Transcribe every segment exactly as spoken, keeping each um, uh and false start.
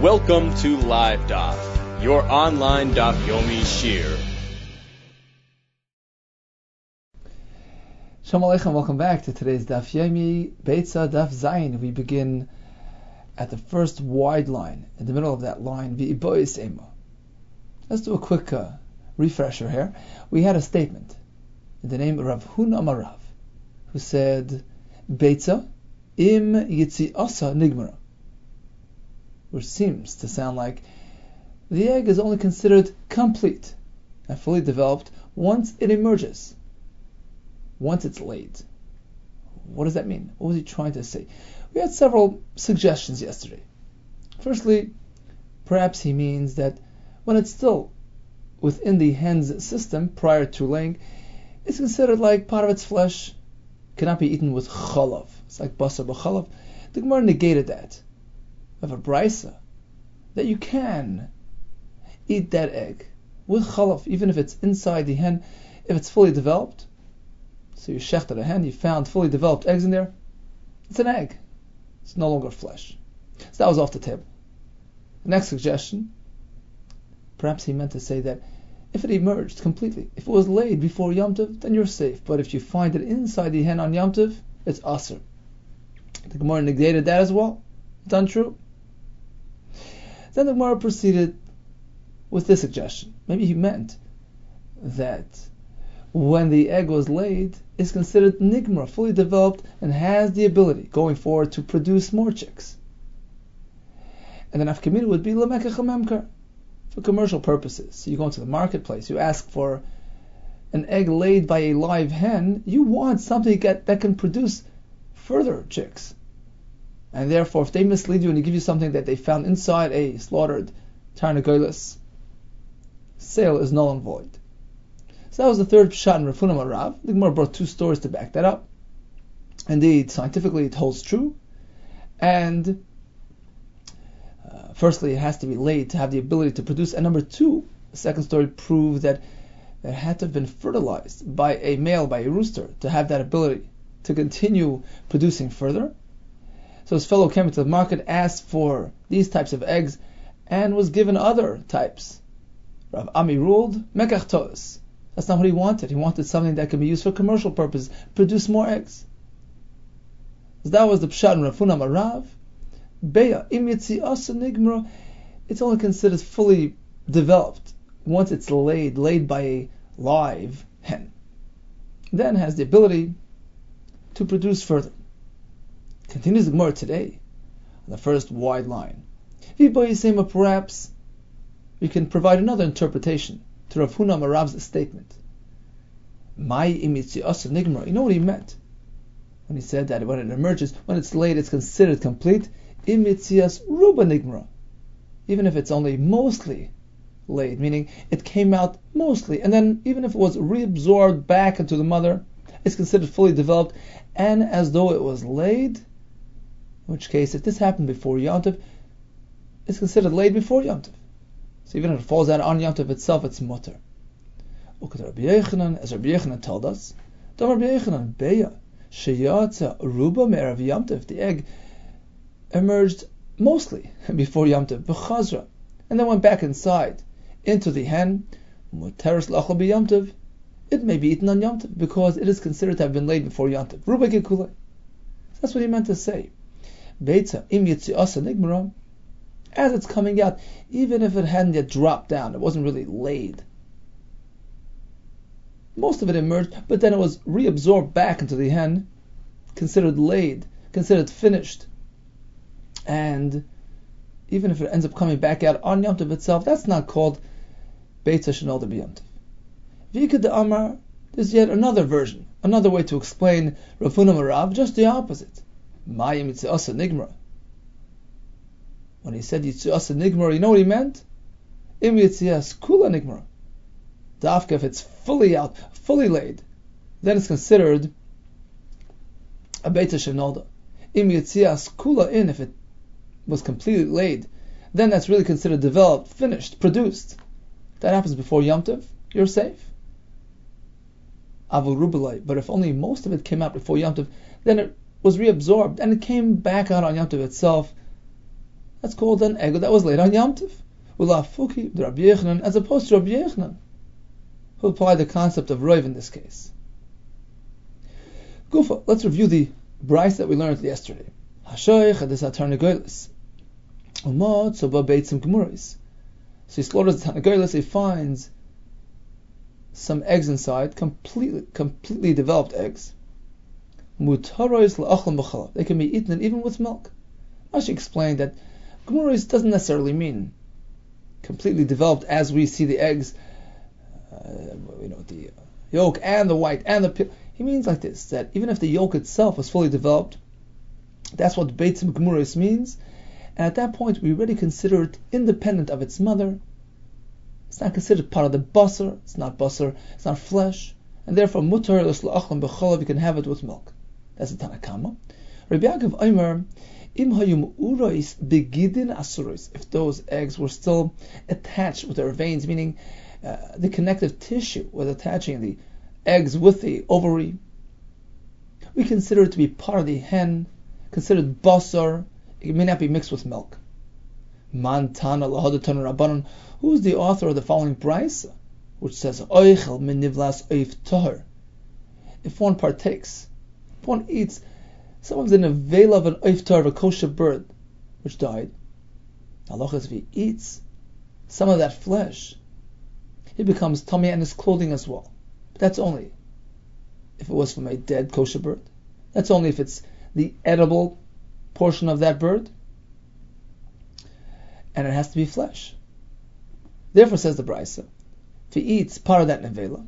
Welcome to Live Daf, your online Daf Yomi Shir. Shalom Aleichem, welcome back to today's Daf Yomi Beitza Daf Zayin. We begin at the first wide line, in the middle of that line, V'ibois Ema. Let's do a quick uh, refresher here. We had a statement in the name of Rav Huna Amarav, who said, Beitza im yitziasa nigmara, which seems to sound like the egg is only considered complete and fully developed once it emerges, once it's laid. What does that mean? What was he trying to say? We had several suggestions yesterday. Firstly, perhaps he means that when it's still within the hen's system prior to laying, it's considered like part of its flesh cannot be eaten with chalav. It's like basar b'chalav. The Gemara negated that. Of a brisa that you can eat that egg with chalav, even if it's inside the hen, if it's fully developed. So you shechted a hen, you found fully developed eggs in there. It's an egg. It's no longer flesh. So that was off the table. The next suggestion, perhaps he meant to say that if it emerged completely, if it was laid before Yom Tov, then you're safe. But if you find it inside the hen on Yom Tov, it's aser. The Gemara negated that as well. It's untrue. Then the Gemara proceeded with this suggestion. Maybe he meant that when the egg was laid, it's considered nigmar, fully developed, and has the ability going forward to produce more chicks. And then afkamina would be lemekach hamemkar, for commercial purposes. So you go into the marketplace, you ask for an egg laid by a live hen, you want something that, that can produce further chicks. And therefore, if they mislead you and they give you something that they found inside a slaughtered Tarnagolis, sale is null and void. So that was the third pshat in Rav Huna Amarav. The Gemara brought two stories to back that up. Indeed, scientifically it holds true. And uh, firstly, it has to be laid to have the ability to produce. And number two, the second story proved that it had to have been fertilized by a male, by a rooster, to have that ability to continue producing further. So his fellow came into the market, asked for these types of eggs, and was given other types. Rav Ami ruled, Mekach To'as. That's not what he wanted. He wanted something that could be used for commercial purposes, produce more eggs. So that was the pshat in Rav Huna Amarav. Beya, im yitziasa nigmara, it's only considered fully developed once it's laid, laid by a live hen. Then has the ability to produce further. Continues the Gemara today on the first wide line. Perhaps we can provide another interpretation to Rav Huna Amarav's statement. You know what he meant when he said that when it emerges, when it's laid, it's considered complete. Ruba nigmara, even if it's only mostly laid, meaning it came out mostly, and then even if it was reabsorbed back into the mother, it's considered fully developed, and as though it was laid. In which case, if this happened before Yom Tov, it's considered laid before Yom Tov. So even if it falls out on Yom Tov itself, it's mutter. As Rabbi Yochanan told us, the egg emerged mostly before Yom Tov, and then went back inside into the hen. It may be eaten on Yom Tov because it is considered to have been laid before Yom Tov. That's what he meant to say. Beitza im yitziasa nigmara, as it's coming out, even if it hadn't yet dropped down, it wasn't really laid. Most of it emerged, but then it was reabsorbed back into the hen, considered laid, considered finished. And even if it ends up coming back out on Yom Tov itself, that's not called Beitza shenolda b'Yom Tov. V'ikad de'amar, there's yet another version, another way to explain Rav Huna Amarav, just the opposite. Mayim yitziasa nigmara. When he said yitziasa nigmara, you know what he meant? Im yitzias kula nigmara. Dafka, if it's fully out, fully laid, then it's considered a beitza shenolda. Im yitzias kula in, if it was completely laid, then that's really considered developed, finished, produced. If that happens before Yom Tov, you're safe. Avul rubelai, but if only most of it came out before Yom Tov, then it was reabsorbed and it came back out on Yom Tov itself, That's called an egg that was laid on Yom Tov. Ulafuki, the Rabbi Yochanan, as opposed to Rabbi Yochanan, who applied the concept of roiv in this case. Gufa, let's review the brayse that we learned yesterday. Hashoich adis hatarnagolos. Umot soba beitzim gemuros. So he slaughters the tarnagolos, he finds some eggs inside, completely completely developed eggs. Mutarois la'achlam b'challah. They can be eaten even with milk. Rashi explained that gemuros doesn't necessarily mean completely developed as we see the eggs, uh, you know, the yolk and the white and the pil. He means like this, that even if the yolk itself was fully developed, that's what beitzim gemuros means, and at that point we already consider it independent of its mother. It's not considered part of the basar, it's not basar, it's not flesh, and therefore mutar l'achlam b'cholav, you can have it with milk. That's the Tanakama. Rabbi Yaakov Omer, im hayum urois begidin asuros, if those eggs were still attached with their veins, meaning uh, the connective tissue was attaching the eggs with the ovary, we consider it to be part of the hen, considered basar. It may not be mixed with milk. Man tana lahadatan rabbanon. Who is the author of the following brayse, which says oichel min nivlas oif tahor? If one partakes, if one eats some of the nevela of an oif tahor, of a kosher bird which died, halacha is if he eats some of that flesh, he becomes tummy and his clothing as well. But that's only if it was from a dead kosher bird. That's only if it's the edible portion of that bird, and it has to be flesh. Therefore, says the brayse, if he eats part of that nevela,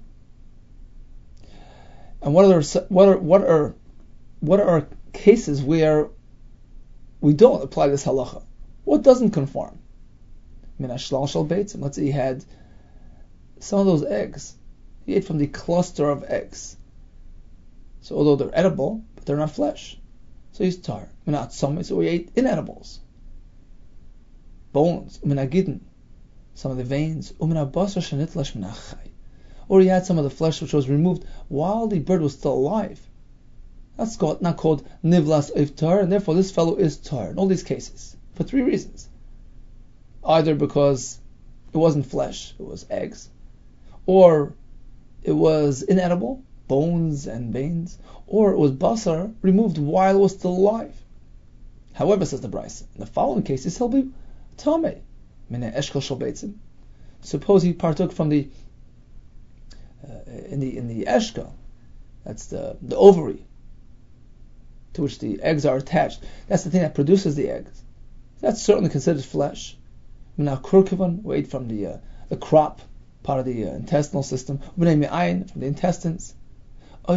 and what are what are what are what are cases where we don't apply this halacha? What doesn't conform? Min hashlal shel beitzim. Let's say he had some of those eggs. He ate from the cluster of eggs. So although they're edible, but they're not flesh, so he's tar. Min atzomim, so he ate inedibles, bones. Min agidin, some of the veins. Umin abasar shenitlash min achai, or he had some of the flesh which was removed while the bird was still alive. That's called, not called nivlas oif tar, and therefore this fellow is tar in all these cases for three reasons: either because it wasn't flesh, it was eggs, or it was inedible, bones and veins, or it was basar removed while it was still alive. However, says the brayse, in the following cases he'll be tamei min eshkol shel beitzim. Suppose he partook from the uh, in the in the eshkol, that's the the ovary to which the eggs are attached. That's the thing that produces the eggs. That's certainly considered flesh. Min akurkivan, we ate from the uh, the crop, part of the uh, intestinal system. B'nei me'ayin, from the intestines. Or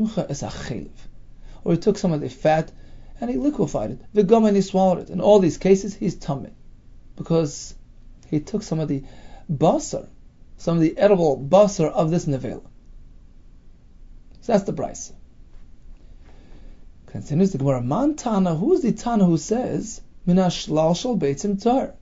he took some of the fat and he liquefied it. V'gam, and he swallowed it. In all these cases, he's tamei, because he took some of the basar, some of the edible basar of this nevela. So that's the brayse. Continues the Gemara. Man tana, who is the tana who says min hashlal shel beitzim tar?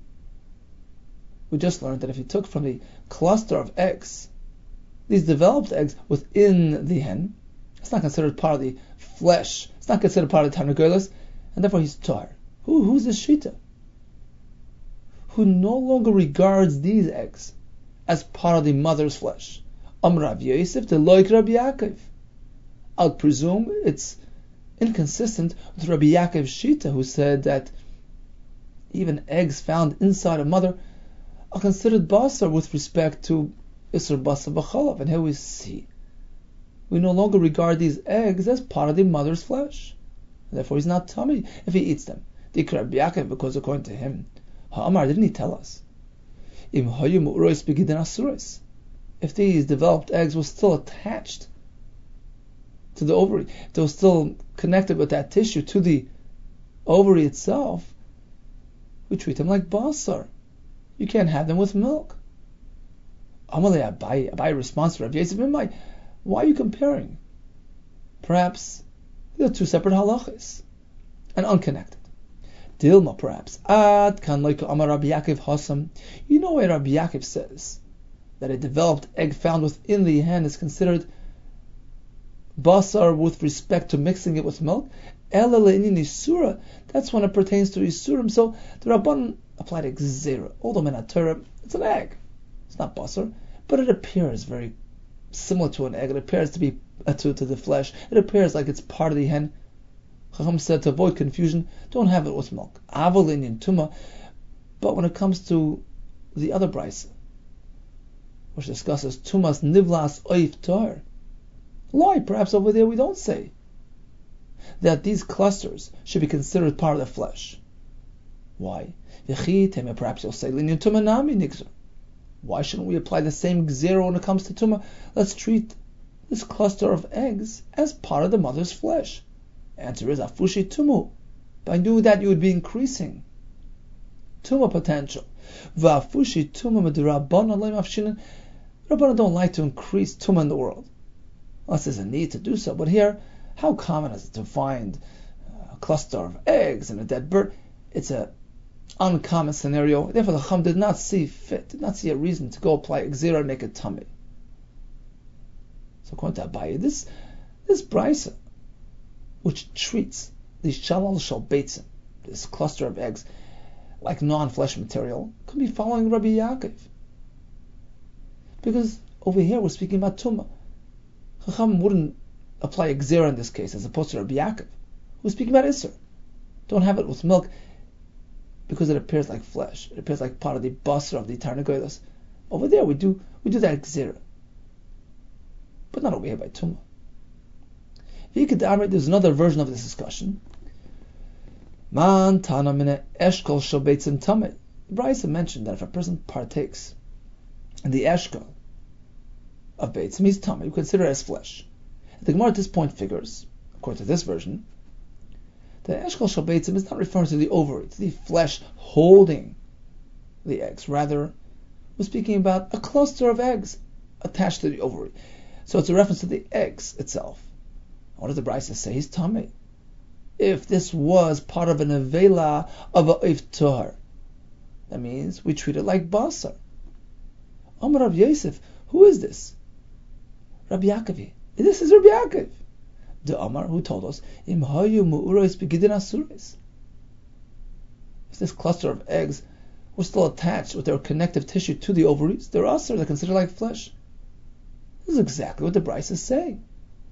We just learned that if he took from the cluster of eggs, these developed eggs within the hen, it's not considered part of the flesh. It's not considered part of the tarnagolos, and therefore he's tar. Who, who's this shita? Who no longer regards these eggs as part of the mother's flesh. Am Rav Yosef de loik Rabbi Yaakov. I'll presume it's inconsistent with Rabbi Yaakov's shita, who said that even eggs found inside a mother are considered basar with respect to Isser Basar B'chalav. And here we see, we no longer regard these eggs as part of the mother's flesh. And therefore he's not tamei if he eats them. Dikra Rabbi Yaakov, because according to him, Ha'amar, didn't he tell us? Im hayum urois begidin asuros. If these developed eggs were still attached to the ovary, if they were still connected with that tissue to the ovary itself, we treat them like basar. You can't have them with milk. Amalei Abai, Abai responds to Rav Yosef, why are you comparing? Perhaps they're two separate halachas and unconnected. Dilma, perhaps. Ad kan loika Amar Rabbi Yaakov Hasam. You know why Rabbi Yaakov says that a developed egg found within the hen is considered basar with respect to mixing it with milk? Ela le'inyan isura, that's when it pertains to isurim. So the Rabban applied a gzera. Although in Torah, it's an egg. It's not basar, but it appears very similar to an egg. It appears to be uh, to, to the flesh. It appears like it's part of the hen. Chacham said to avoid confusion, don't have it with milk. Aval le'inyan tuma. But when it comes to the other brisa, which discusses tumas nivlas oif tar, why? Perhaps over there we don't say that these clusters should be considered part of the flesh. Why? Perhaps you'll say, why shouldn't we apply the same gzera when it comes to tuma? Let's treat this cluster of eggs as part of the mother's flesh. Answer is afushi tumu. By doing that, you would be increasing tuma potential. Va'afushi tuma medrabbanan le'mafshinin. Rabbanan don't like to increase tuma in the world, unless there's a need to do so. But here, how common is it to find a cluster of eggs and a dead bird? It's an uncommon scenario. Therefore, the Chacham did not see fit, did not see a reason to go apply gzera and make it tummy. So according to Abaye, this this brisa, which treats the shalal shal beitzim, this cluster of eggs, like non-flesh material, could be following Rabbi Yaakov. Because over here we're speaking about tumah. Chacham wouldn't apply a gzera in this case, as opposed to Rabbi Yaakov, who's speaking about Isser. Don't have it with milk, because it appears like flesh. It appears like part of the basar of the tarnagolos. Over there we do we do that gzera, but not over here by tumah. There's another version of this discussion. Man tana mine eshkol shel beitzim tameh. The Brisa mentioned that if a person partakes in the eshkol of beitzim, he's tameh. You consider it as flesh. The Gemara at this point figures, according to this version, that eshkol shel beitzim is not referring to the ovary, to the flesh holding the eggs. Rather, we're speaking about a cluster of eggs attached to the ovary. So it's a reference to the eggs itself. What does the Brisa say? He's tameh. If this was part of an avela of a iftar, that means we treat it like basar. Amar Rav Yosef, who is this? Rabbi Yaakov. This is Rabbi Yaakov. The Amar, who told us, Im hayu mu'uros begidin asuris. If this cluster of eggs were still attached with their connective tissue to the ovaries, they're asur, they're considered like flesh. This is exactly what the Brisa is saying.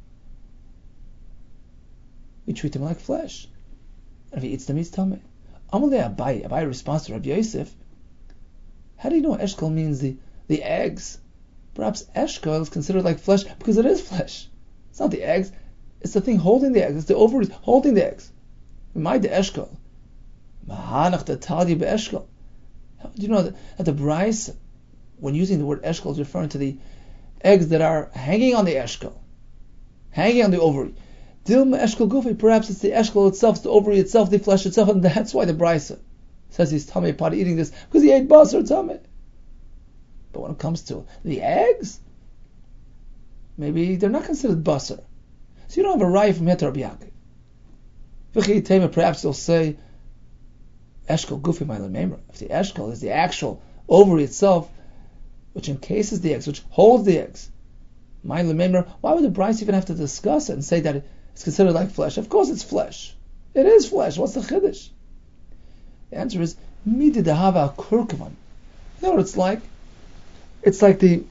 We treat them like flesh. And if he eats them, he's tameh. Amalei Abaye, Abaye responds to Rabbi Yosef, how do you know eshkol means the, the eggs? Perhaps eshkol is considered like flesh because it is flesh. It's not the eggs, it's the thing holding the eggs, it's the ovaries holding the eggs. My de eshkol. Mahanach de tali be eshkol. Do you know that, that the Brisa, when using the word eshkol, is referring to the eggs that are hanging on the eshkol, hanging on the ovary. Dilma eshkol gufi, perhaps it's the eshkol itself, it's the ovary itself, the flesh itself, and that's why the Brisa says he's tamei part eating this, because he ate basar tamei. But when it comes to the eggs, maybe they're not considered basar. So you don't have a raya from here to Rabbi Yaakov. Perhaps you'll say eshkol gufi my lememra. If the eshkol is the actual ovary itself, which encases the eggs, which holds the eggs, my lememra, why would the Brisa even have to discuss it and say that it's considered like flesh? Of course it's flesh. It is flesh. What's the chiddush? The answer is midi dehava kurkavan. You know what it's like? It's like the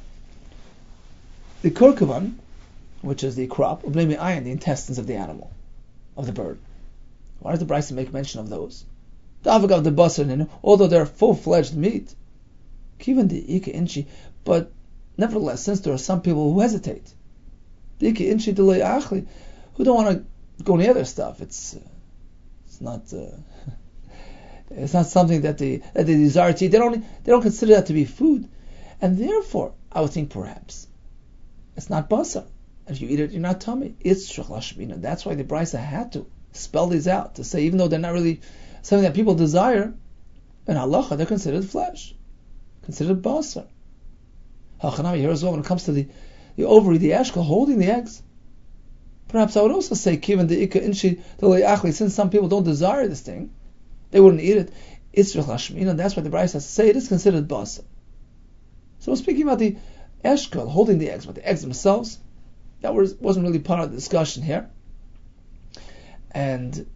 the kurkavan, which is the crop, or blame iron, the intestines of the animal, of the bird. Why does the Brisa make mention of those? The avagav the basar, although they're full-fledged meat, kivan the ika inchi, but nevertheless, since there are some people who hesitate, the ika inchi delay achli, who don't want to go near their stuff, it's uh, it's not uh, it's not something that they that they desire to eat. They don't they don't consider that to be food, and therefore, I would think perhaps it's not basar. If you eat it, you're not tummy. It's shechlashmina. That's why the Brisa had to spell these out to say, even though they're not really something that people desire, in halacha they're considered flesh, considered basar. Hachanami here as well when it comes to the, the ovary, the eshkol holding the eggs. Perhaps I would also say, given the ika inshi achli, since some people don't desire this thing, they wouldn't eat it. It's rechashmina. That's why the Brisa has to say it is considered basar. So we're speaking about the eshkol holding the eggs, but the eggs themselves, that was, wasn't really part of the discussion here. And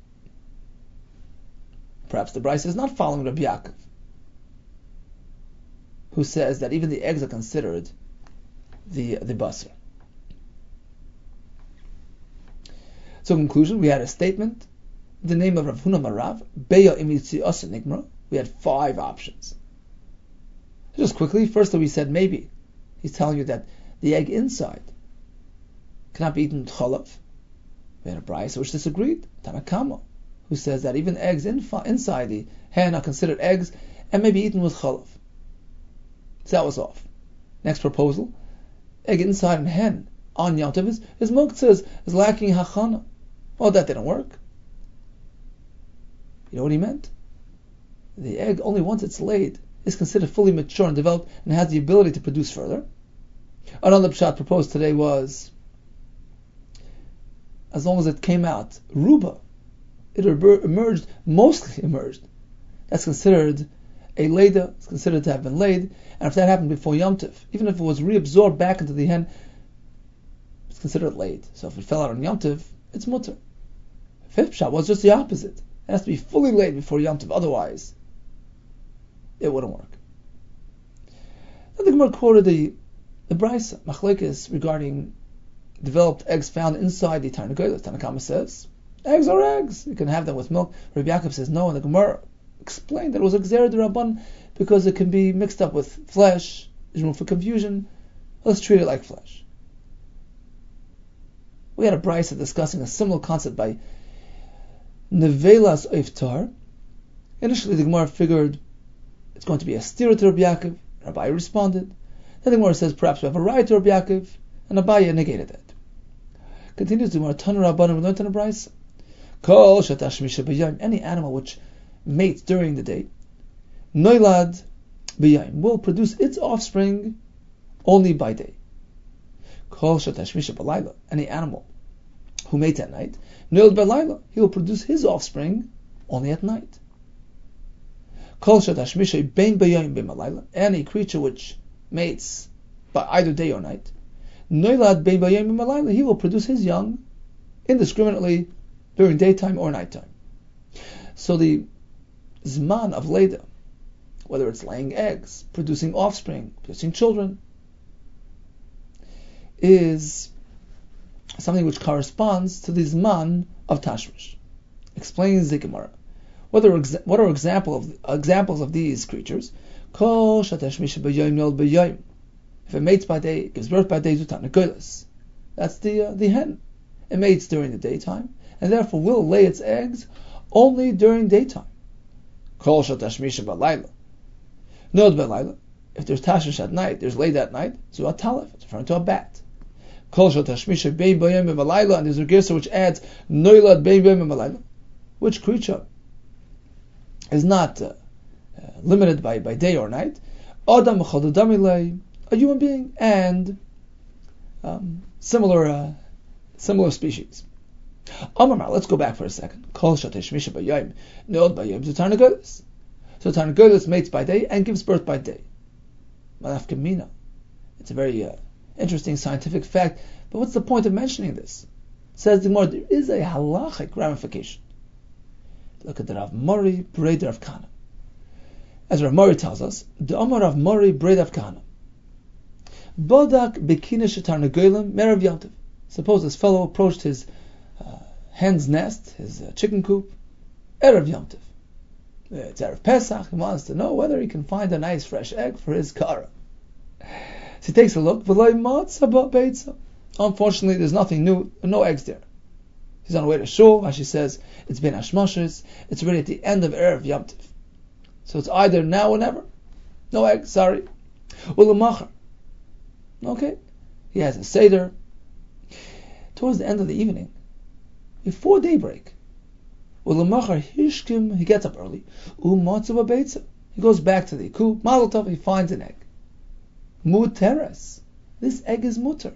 perhaps the Brisa is not following Rabbi Yaakov, who says that even the eggs are considered the the basar. So in conclusion, we had a statement, the name of Rav Huna Marav, Beya Imitzi Asa Nigmra. We had five options. Just quickly, first we said maybe. He's telling you that the egg inside cannot be eaten with chalav. We had a brayso which disagreed, Tanakama, who says that even eggs in, inside the hen are considered eggs and may be eaten with chalav. So that was off. Next proposal, egg inside and hen on Yom Tov is, is muktzah, is, is lacking hachana. Well, that didn't work. You know what he meant? The egg, only once it's laid, is considered fully mature and developed and has the ability to produce further. Another pshat proposed today was, as long as it came out ruba, it emerged, mostly emerged. That's considered a leda, it's considered to have been laid, and if that happened before Yom Tov, even if it was reabsorbed back into the hen, it's considered laid. So if it fell out on Yom Tov, it's mutter. Fifth pshat was just the opposite. It has to be fully laid before Yom Tov, otherwise it wouldn't work. Then the Gemara quoted the the Brisa, Machlekes, regarding developed eggs found inside the Tarnagolos. Tanakama says, eggs are eggs. You can have them with milk. Rabbi Yaakov says no, and the Gemara explained that it was a Gzera d'Rabban because it can be mixed up with flesh. There's room for confusion. Let's treat it like flesh. We had a Brisa discussing a similar concept by Nevelas Oiftar. Initially, the Gemara figured it's going to be a steer to Rabbi Yaakov. Rabbi responded. Then the Gemara says perhaps we have a right to Rabbi Yaakov, and Abaye negated that. Continues the Gemara, Tanu Rabbanim, we learned in a Brisa. Kol shatash misha b'yayim, any animal which mates during the day, noilad b'yayim, will produce its offspring only by day. Kol shatash misha b'layla, any animal who mates at night, noilad b'layla, he will produce his offspring only at night. Kol shatash misha bein b'yayim b'malayla, any creature which mates by either day or night, noilad bein b'yayim b'malayla, he will produce his young indiscriminately during daytime or nighttime. So the zman of leda, whether it's laying eggs, producing offspring, producing children, is something which corresponds to the zman of tashmish. Explains the Gemara. What are, exa- what are example of, examples of these creatures? Kol shatashmish b'yayim nol b'yayim. If it mates by day, it gives birth by day, zutan negolas. That's the uh, the hen. It mates during the daytime, and therefore will lay its eggs only during daytime. Kol shatashmish b'layla. Nol b'layla. If there's tashmish at night, there's laid at night, so a talef, it's referring to a bat. Kol shatashmish bein b'yayim b'layla, and there's a gersa which adds noilad bein b'yayim b'layla. Which creature is not uh, uh, limited by, by day or night? Adam chadadamilei, a human being, and um, similar uh, similar species. Amar, let's go back for a second. Kol shatashmisha b'yayim, noilad b'yayim zutar negolis. So Tarnagolis mates by day and gives birth by day. Malafkamina. It's a very uh, interesting scientific fact, but what's the point of mentioning this? Says the Gemara, there is a halachic ramification. Look at the Rav Mori Brei Rav Kahana. As Rav Mori tells us, the Amar Rav Mori Brei Rav Kahana. Bodak bekinish tarnagolim merav yantiv. Suppose this fellow approached his uh, hen's nest, his uh, chicken coop, erev yantiv. It's erev Pesach. He wants to know whether he can find a nice fresh egg for his kara. So he takes a look. Unfortunately, there's nothing new, no eggs there. He's on the way to shul, and she says, it's been Hashmashers, it's already at the end of Erev Yom Tov. So it's either now or never. No eggs, sorry. Well, Machar. Okay. He has a Seder. Towards the end of the evening, before daybreak, well, Machar Hishkim, he gets up early. Umatzav Beitza. He goes back to the coop. Mazel Tov, he finds an egg. Muteres. This egg is muter.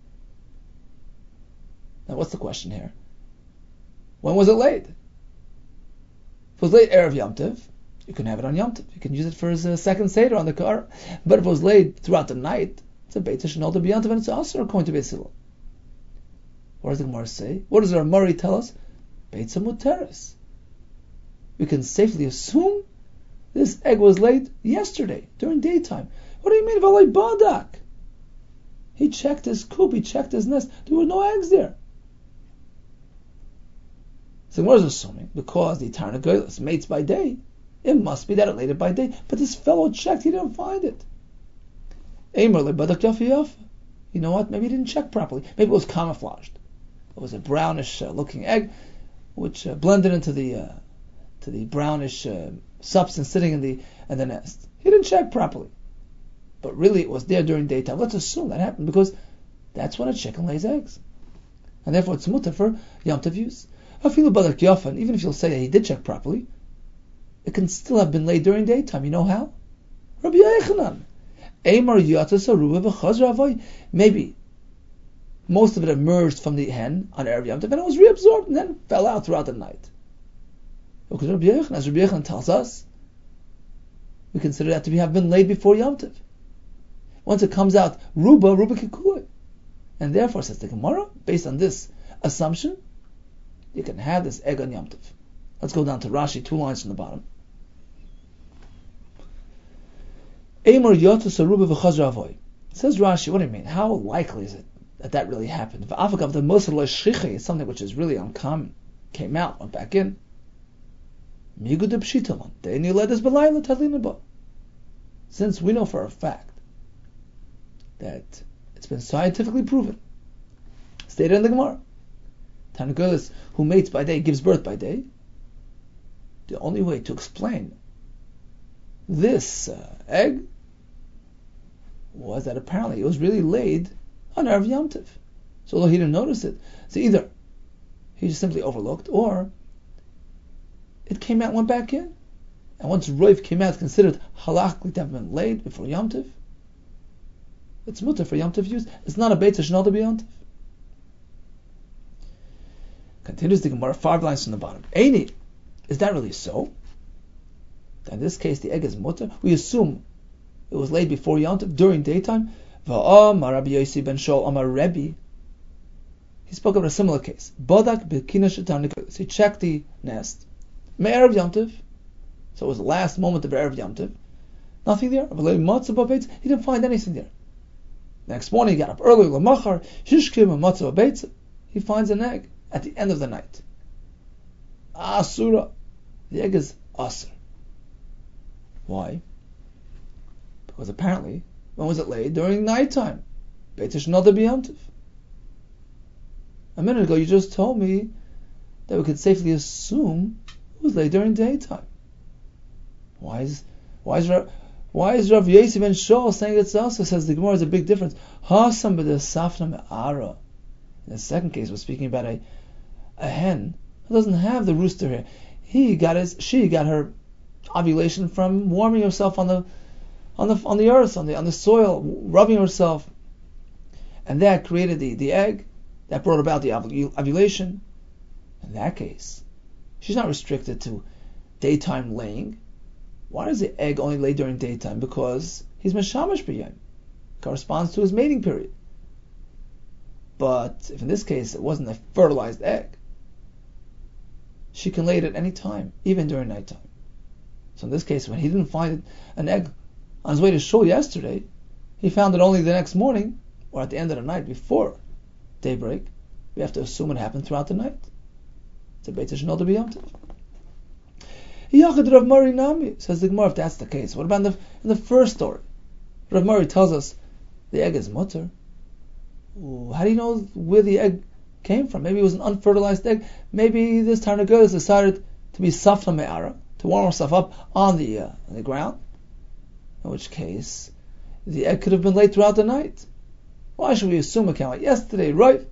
Now, what's the question here? When was it laid? If it was laid Erev Yom Tov, you can have it on Yom Tov. You can use it for his uh, second Seder on the car. But if it was laid throughout the night, it's a Beit Shnol to be Yom Tov, and it's also according to Beit Hillel. What does the Gemara say? What does our Mari tell us? Beitza Muteris. We can safely assume this egg was laid yesterday, during daytime. What do you mean, Valay Badak? He checked his coop, he checked his nest. There were no eggs there. So what is assuming? Because the Tarnagoylas mates by day, it must be that it laid it by day. But this fellow checked, he didn't find it. Eimer le Badak Yafi Yafa. You know what? Maybe he didn't check properly. Maybe it was camouflaged. It was a brownish uh, looking egg, which uh, blended into the uh, to the brownish uh, substance sitting in the in the nest. He didn't check properly. But really it was there during daytime. Let's assume that happened because that's when a chicken lays eggs. And therefore it's mutter for Yom Tov use. Even if you'll say that he did check properly, it can still have been laid during daytime. You know how? Rabbi Yochanan. Maybe most of it emerged from the hen on Erev Yom Tov and it was reabsorbed and then fell out throughout the night. Because Rabbi Yochanan, as Rabbi Yochanan tells us, we consider that to be, have been laid before Yom Tov. Once it comes out, Ruba, Ruba Kikui. And therefore, says the Gemara, based on this assumption, you can have this egg on Yom Tov. Let's go down to Rashi, two lines from the bottom. Eimer Yotus Aruba v'chazra avoy. Says Rashi, what do you mean? How likely is it that that really happened? V'afakav the Moser lo shchichi is something which is really uncommon. Came out, went back in. Migud pshitalan. De'eni ledes b'layla tadlina bo. Since we know for a fact that it's been scientifically proven, stated in the Gemara, Tarnagoylas who mates by day gives birth by day. The only way to explain this uh, egg was that apparently it was really laid on Erev Yom Tov. So although he didn't notice it, so either he just simply overlooked, or it came out and went back in. And once Roiv came out, it's considered halachically to have been laid before Yom Tov. It's mutter for Yom Tov use. It's not a beit shnal to be Yom Tov. Continues the Gemara, five lines from the bottom. Eini, is that really so? In this case, the egg is mutter. We assume it was laid before Yom Tov during daytime. Va'amar Rabbi Yossi ben Shaul Amar Rebbe. He spoke about a similar case. Badak b'kina shetarnagoylas. He checked the nest. Me'erev Yom Tov. So it was the last moment of Erev Yom Tov. Nothing there. He didn't find anything there. Next morning he got up early. He finds an egg at the end of the night. Asura. The egg is asur. Why? Because apparently, when was it laid? During nighttime. Beit Shnal Yom Tov. A minute ago you just told me that we could safely assume it was laid during daytime. Why is why is why is Rav Yossi ben Shaul saying it's also? Says the Gemara is a big difference. Hasam b'de safna me'ara. In the second case, we're speaking about a a hen who doesn't have the rooster here. He got his she got her ovulation from warming herself on the on the on the earth, on the on the soil, rubbing herself, and that created the, the egg that brought about the ovulation. In that case, she's not restricted to daytime laying. Why does the egg only lay during daytime? Because he's meshamash b'yom, corresponds to his mating period. But if in this case it wasn't a fertilized egg, she can lay it at any time, even during nighttime. So in this case, when he didn't find an egg on his way to shul yesterday, he found it only the next morning, or at the end of the night before daybreak. We have to assume it happened throughout the night. It's a beit shnal to be Yom Tov. Yachid Rav Mari Nami, says the Gemara, if that's the case. What about in the, in the first story? Rav Mari tells us the egg is mutter. Ooh, how do you know where the egg came from? Maybe it was an unfertilized egg. Maybe this Tarnagoylas decided to be safna me'ara, to warm herself up on the uh, on the ground. In which case, the egg could have been laid throughout the night. Why should we assume it came out yesterday, right?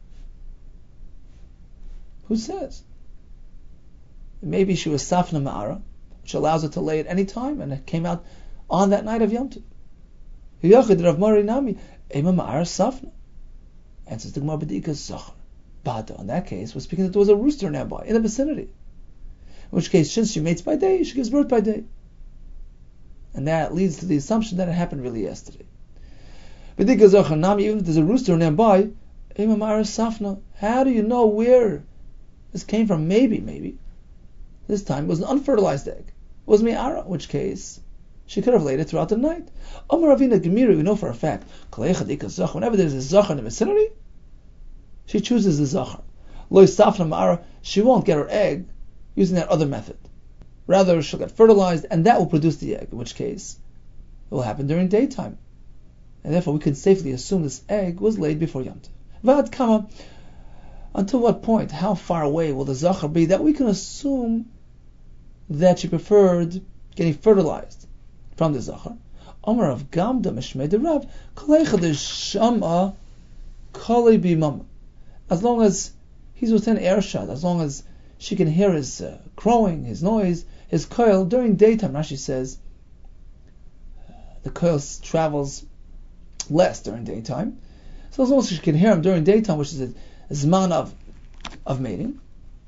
Who says? Maybe she was safna me'ara, which allows it to lay at any time, and it came out on that night of Yom Tov. Yachid Rav Mari Nami, Ema me'ara safna. Answers the Gemara b'dika zachar. But in that case, we're speaking that there was a rooster nearby, in the vicinity. In which case, since she mates by day, she gives birth by day. And that leads to the assumption that it happened really yesterday. B'dika zachar nami, even if there's a rooster nearby, Ema me'ara safna. How do you know where This came from maybe, maybe. This time it was an unfertilized egg. It was Me'ara, in which case she could have laid it throughout the night. Amar Ravina Gemiri, we know for a fact, whenever there's a Zachar in the vicinity, she chooses the Zachar. Lo Safna Me'ara, she won't get her egg using that other method. Rather, she'll get fertilized, and that will produce the egg, in which case it will happen during daytime. And therefore we can safely assume this egg was laid before Yom Tov. Vad Kama, until what point, how far away will the Zachar be that we can assume that she preferred getting fertilized from the Zachar? Amar of Gamda Mishmei de Rav, Kalecha de Shama Kali Bimam. As long as he's within earshot, as long as she can hear his uh, crowing, his noise, his coil during daytime. Rashi says uh, the coil travels less during daytime. So as long as she can hear him during daytime, which is a, a zman of, of mating,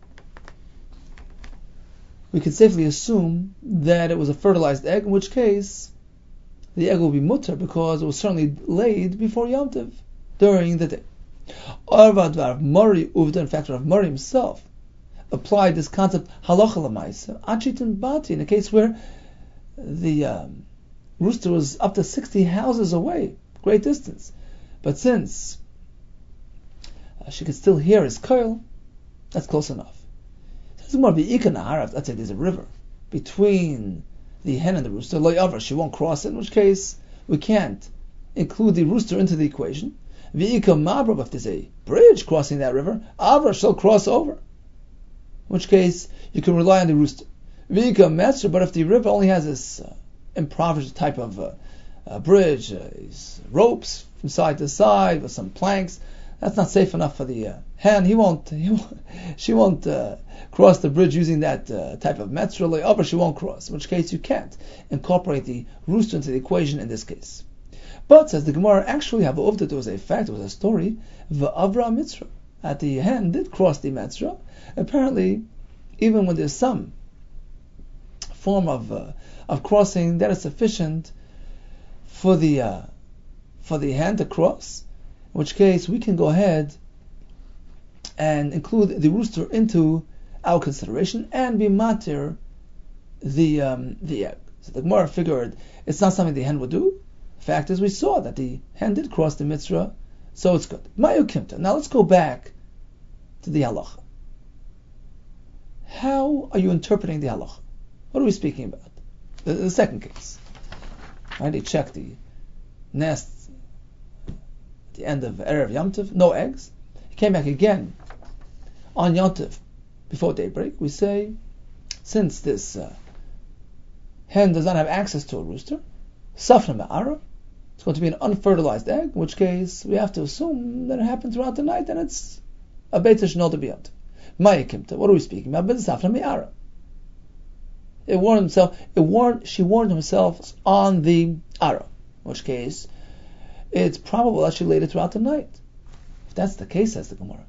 we can safely assume that it was a fertilized egg, in which case the egg will be mutter because it was certainly laid before Yom Tov during the day. Rav Mari Uvda, in fact, Rav Mari himself applied this concept halacha l'maisa achitin bati in a case where the um, rooster was up to sixty houses away, great distance, but since uh, she could still hear his coil, that's close enough. Let's say there's a river between the hen and the rooster, lo yavar, she won't cross it, in which case we can't include the rooster into the equation. V'ika mabra, if there's a bridge crossing that river, avra, she'll cross over, in which case you can rely on the rooster. V'ika metzra, but if the river only has this uh, improvised type of uh, uh, bridge, uh, ropes from side to side with some planks, that's not safe enough for the uh, hen. He won't, he won't she won't uh, cross the bridge using that uh, type of metzra, lo yavar, she won't cross, in which case you can't incorporate the rooster into the equation in this case. But, says the Gemara, actually, there was a fact, it was a story, V'avra mitzra, that the hen did cross the mitzra. Apparently, even when there's some form of uh, of crossing, that is sufficient for the uh, for the hen to cross, in which case we can go ahead and include the rooster into our consideration and be matir the um, the egg. So the Gemara figured it's not something the hen would do. Fact is, we saw that the hen did cross the mitzvah, so it's good. Mayu kimta. Now let's go back to the halacha. How are you interpreting the halacha? What are we speaking about? The, the second case. Right? They checked the nest at the end of Erev Yom Tov, no eggs. He came back again on Yom Tov before daybreak. We say, since this uh, hen does not have access to a rooster, Safna Me'ara, it's going to be an unfertilized egg, in which case we have to assume that it happened throughout the night and it's a Beit Shnol to be up to. Maya Kimta, what are we speaking about? Safna Me'ara. It warned himself, it warned, she warned herself on the Ara, in which case it's probable that she laid it throughout the night. If that's the case, says the Gemara,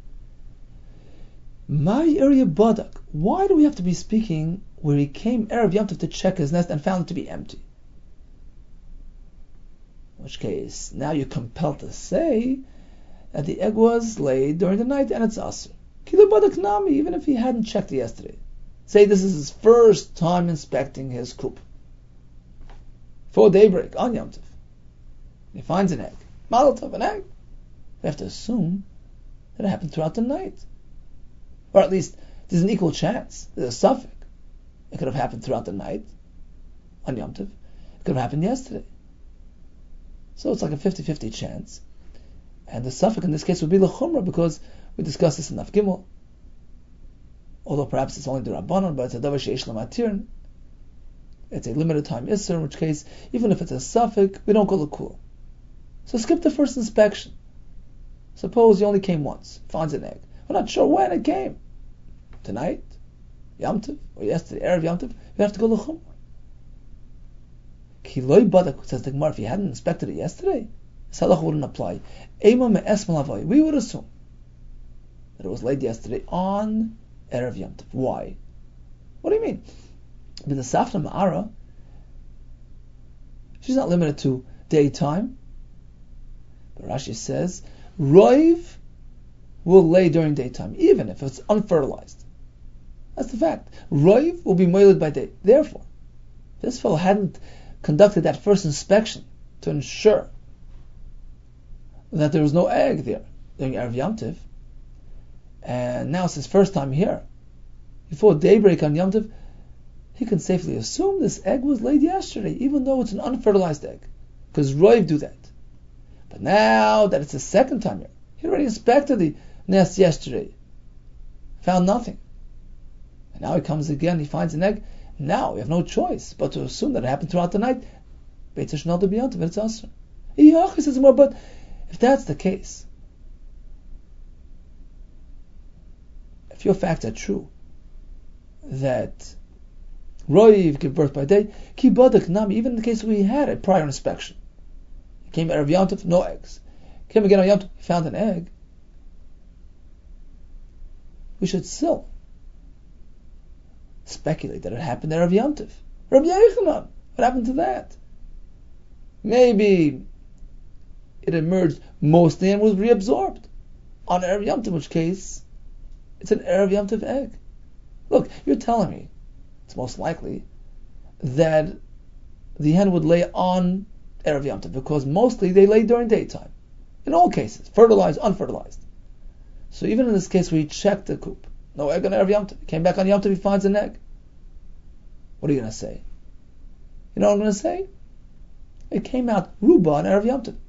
my area Badak, why do we have to be speaking where he came Erev Yom Tov to check his nest and found it to be empty? In which case, now you're compelled to say that the egg was laid during the night and it's asr. Kilo Badak Nami, even if he hadn't checked it yesterday. Say this is his first time inspecting his coop. For daybreak, on Yom Tov. He finds an egg. Mazel tov, an egg. We have to assume that it happened throughout the night. Or at least, there's an equal chance. There's a suffix. It could have happened throughout the night, on Yom Tov. It could have happened yesterday. So it's like a fifty-fifty chance. And the suffix in this case would be l'chumra, because we discussed this in Daf Gimel. Although perhaps it's only the Rabbanon, but it's a davar she'esh l'matir. It's a limited time isser, in which case, even if it's a suffix, we don't go l'kul. So skip the first inspection. Suppose he only came once, finds an egg. We're not sure when it came. Tonight, Yom Tov, or yesterday, Erev Yom Tov, we have to go l'chumra. Kiloi badak, says the Gemara, if he hadn't inspected it yesterday, this halacha wouldn't apply. Ema me'es malavai, we would assume that it was laid yesterday on Erev Yom Tov. Why? What do you mean? But the Safna Me'ara, she's not limited to daytime. But Rashi says, Roiv will lay during daytime, even if it's unfertilized. That's the fact. Roiv will be moiled by day. Therefore, this fellow hadn't conducted that first inspection to ensure that there was no egg there during Erev Yom Tov, and now it's his first time here. Before daybreak on Yom Tov, he can safely assume this egg was laid yesterday, even though it's an unfertilized egg, because Roiv do that. But now that it's the second time here, he already inspected the nest yesterday, found nothing. And now he comes again, he finds an egg. Now we have no choice but to assume that it happened throughout the night. Beit Hashanah to beyond it's also. He says more, but if that's the case, if your facts are true, that Roiv gave birth by day, ki badak nami, even in the case where he had a prior inspection. He came out of Yom Tov, no eggs. Came again on Yom Tov, he found an egg. We should still speculate that it happened there of Yom Tov. Rabbi Yochanan, what happened to that? Maybe it emerged mostly and was reabsorbed on Erev Yom Tov, in which case it's an Erev Yom Tov egg. Look, you're telling me it's most likely that the hen would lay on Erev Yom Tov because mostly they lay during daytime. In all cases, fertilized, unfertilized. So even in this case where he checked the coop, no egg on Erev Yom Tov, he came back on Yom Tov, he finds an egg. What are you going to say? You know what I'm going to say? It came out Ruba on Erev Yom Tov.